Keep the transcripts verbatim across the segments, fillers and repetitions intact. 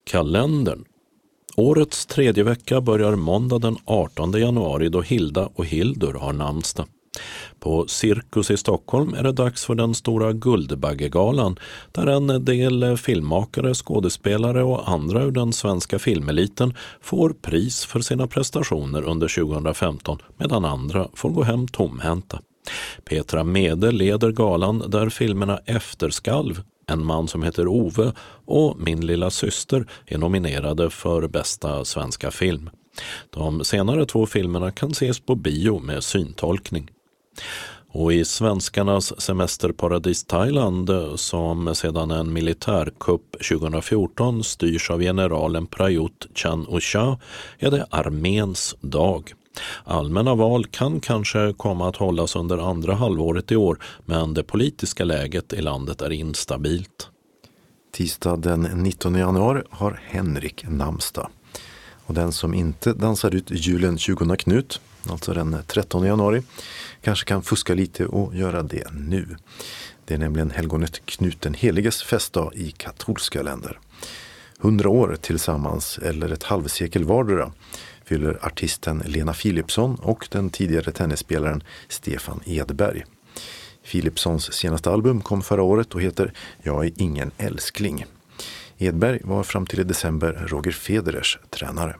Kalendern. Årets tredje vecka börjar måndag den artonde januari då Hilda och Hildur har namnsdag. På Cirkus i Stockholm är det dags för den stora Guldbaggegalan där en del filmmakare, skådespelare och andra ur den svenska filmeliten får pris för sina prestationer under tjugohundrafemton medan andra får gå hem tomhänta. Petra Mede leder galan där filmerna Efterskalv, En man som heter Ove och Min lilla syster är nominerade för bästa svenska film. De senare två filmerna kan ses på bio med syntolkning. Och i svenskarnas semesterparadis Thailand, som sedan en militärkupp tjugohundrafjorton styrs av generalen Prayut Chan-o-cha, är det arméns dag. Allmänna val kan kanske komma att hållas under andra halvåret i år, men det politiska läget i landet är instabilt. Tisdag den nittonde januari har Henrik namnsdag. Och den som inte dansar ut julen tjugonde Knut, alltså den trettonde januari, kanske kan fuska lite och göra det nu. Det är nämligen helgonet Knut den heliges festdag i katolska länder. Hundra år tillsammans, eller ett halvsekel vardera, fyller artisten Lena Philipsson och den tidigare tennisspelaren Stefan Edberg. Philipssons senaste album kom förra året och heter Jag är ingen älskling. Edberg var fram till i december Roger Federers tränare.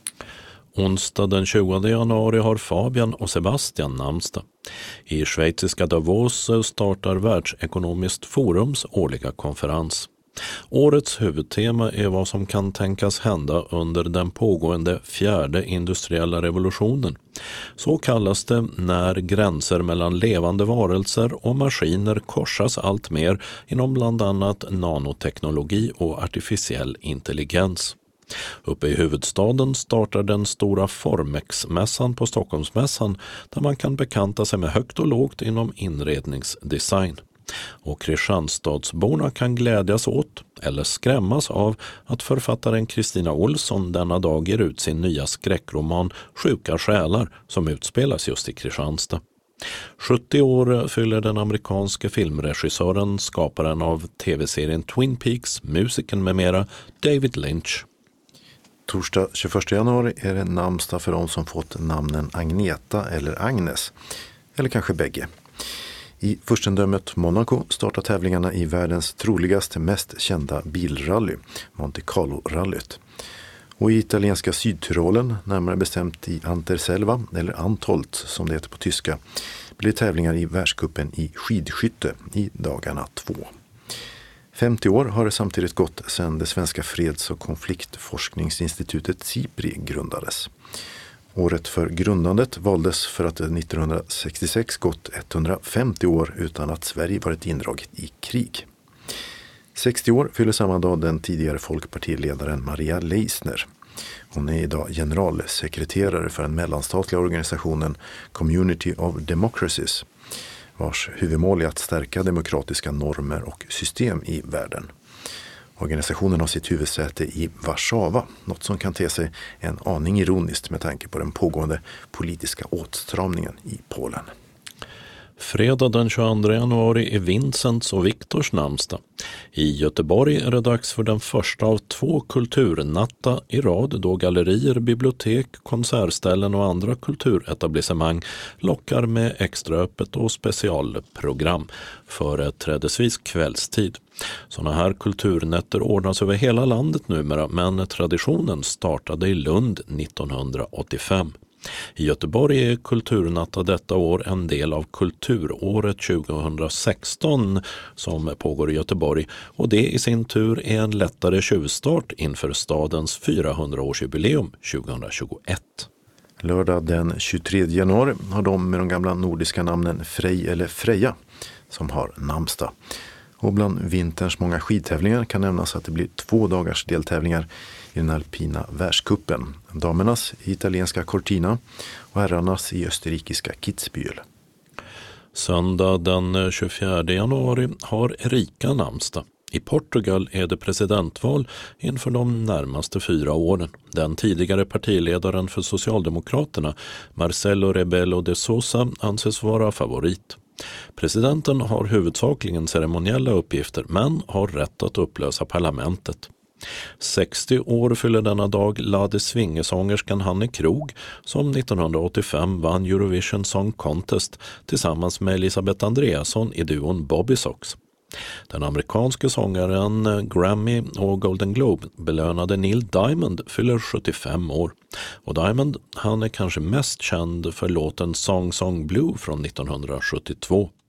Onsdag den tjugonde januari har Fabian och Sebastian namnsdag. I schweiziska Davos startar Världsekonomiskt forums årliga konferens. Årets huvudtema är vad som kan tänkas hända under den pågående fjärde industriella revolutionen. Så kallas det när gränser mellan levande varelser och maskiner korsas allt mer inom bland annat nanoteknologi och artificiell intelligens. Uppe i huvudstaden startar den stora Formex-mässan på Stockholmsmässan där man kan bekanta sig med högt och lågt inom inredningsdesign. Och Kristianstadsborna kan glädjas åt eller skrämmas av att författaren Kristina Olsson denna dag ger ut sin nya skräckroman Sjuka själar som utspelas just i Kristianstad. sjuttio år fyller den amerikanske filmregissören, skaparen av tv-serien Twin Peaks, musikern med mera, David Lynch. Torsdag tjugoförsta januari är det namnsdag för de som fått namnen Agneta eller Agnes, eller kanske bägge. I furstendömet Monaco startar tävlingarna i världens troligaste mest kända bilrally, Monte Carlo-rallyt. Och i italienska Sydtyrolen, närmare bestämt i Anterselva, eller Antolt som det heter på tyska, blir tävlingar i världscupen i skidskytte i dagarna två. femtio år har det samtidigt gått sedan det svenska freds- och konfliktforskningsinstitutet SIPRI grundades. Året för grundandet valdes för att det nittonhundrasextiosex gått etthundrafemtio år utan att Sverige varit indraget i krig. sextio år fyller samma dag den tidigare folkpartiledaren Maria Leisner. Hon är idag generalsekreterare för den mellanstatliga organisationen Community of Democracies, vars huvudmål är att stärka demokratiska normer och system i världen. Organisationen har sitt huvudsäte i Warszawa, något som kan te sig en aning ironiskt med tanke på den pågående politiska åtstramningen i Polen. Fredag den tjugoandra januari är Vincents och Viktors namnsdag. I Göteborg är det dags för den första av två kulturnatta i rad då gallerier, bibliotek, konsertställen och andra kulturetablissemang lockar med extraöppet och specialprogram företrädesvis kvällstid. Sådana här kulturnätter ordnas över hela landet numera, men traditionen startade i Lund nittonhundraåttiofem. I Göteborg är Kulturnatta detta år en del av Kulturåret tjugohundrasexton som pågår i Göteborg, och det i sin tur är en lättare tjuvstart inför stadens fyrahundraårsjubileum tjugohundratjugoett. Lördag den tjugotredje januari har de med de gamla nordiska namnen Frej eller Freja som har namnsdag. Och bland vinterns många skidtävlingar kan nämnas att det blir två dagars deltävlingar i den alpina världscupen. Damernas i italienska Cortina och herrarnas i österrikiska Kitzbühel. Söndag den tjugofjärde januari har Erika namnsdag. I Portugal är det presidentval inför de närmaste fyra åren. Den tidigare partiledaren för Socialdemokraterna, Marcelo Rebelo de Sousa, anses vara favorit. Presidenten har huvudsakligen ceremoniella uppgifter men har rätt att upplösa parlamentet. sextio år fyller denna dag Lade Svingesångerskan Hanne Krog som nittonhundraåttiofem vann Eurovision Song Contest tillsammans med Elisabeth Andreasson i duon Bobby Sox. Den amerikanske sångaren Grammy och Golden Globe belönade Neil Diamond fyller sjuttiofem år. Och Diamond, han är kanske mest känd för låten Song Song Blue från nittonhundrasjuttiotvå.